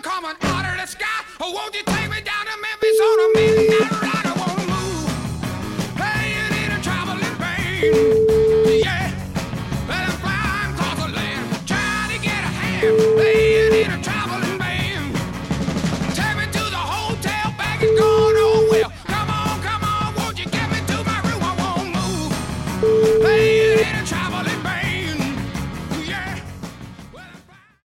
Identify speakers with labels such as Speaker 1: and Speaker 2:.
Speaker 1: sun coming out of the sky. Oh, won't you take me down to Memphis on a midnight ride? I wanna move. Hey, you need a traveling band. Yeah, let 'em fly across the land. Try to get a hand.